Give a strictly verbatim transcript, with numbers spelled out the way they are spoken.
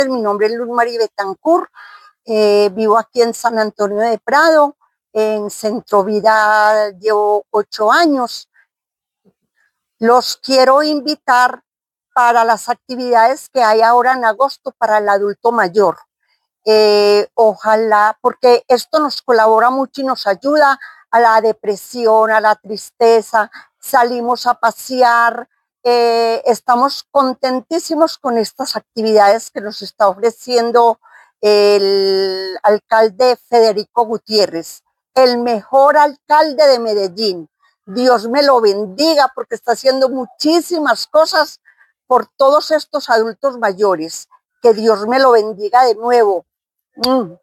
Mi nombre es Luz María Betancourt, eh, vivo aquí en San Antonio de Prado, en Centro Vida llevo ocho años. Los quiero invitar para las actividades que hay ahora en agosto para el adulto mayor. Eh, ojalá, porque esto nos colabora mucho y nos ayuda a la depresión, a la tristeza, salimos a pasear, eh, estamos contentísimos con estas actividades que nos está ofreciendo el alcalde Federico Gutiérrez, el mejor alcalde de Medellín. Dios me lo bendiga porque está haciendo muchísimas cosas por todos estos adultos mayores. Que Dios me lo bendiga de nuevo. Mm.